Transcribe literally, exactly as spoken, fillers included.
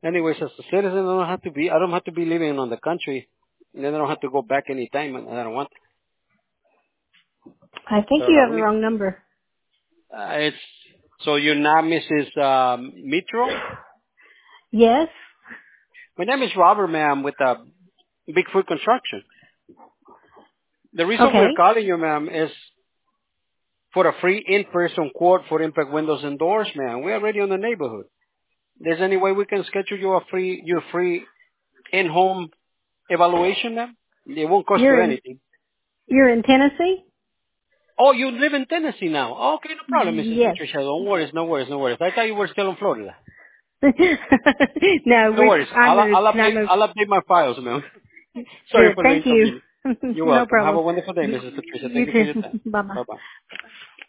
Anyways, as a citizen, I don't have to be. I don't have to be living on the country, and then I don't have to go back anytime, and I don't want. I think So you la have the wrong number. Uh, it's so you're not Missus Um, Mitro. Yes. My name is Robert, ma'am, with uh, Bigfoot Construction. The reason Okay. we're calling you, ma'am, is for a free in-person quote for impact windows and doors, ma'am. We're already in the neighborhood. There's any way we can schedule you a free, your free in-home evaluation, ma'am? It won't cost you You're in anything. you're in Tennessee? Oh, you live in Tennessee now. Oh, okay, no problem, Missus Yes. Patricia. Don't worry, no worries, no worries. I thought you were still in Florida. No, No we worries. I I'll, moved. I'll I update, moved. I'll update my files, ma'am. Sorry Good. for the Thank you. inconvenience. You're No welcome. Have problem. a wonderful day, You, Missus Patricia. you Thank you for your too. time. Bye bye. Bye-bye.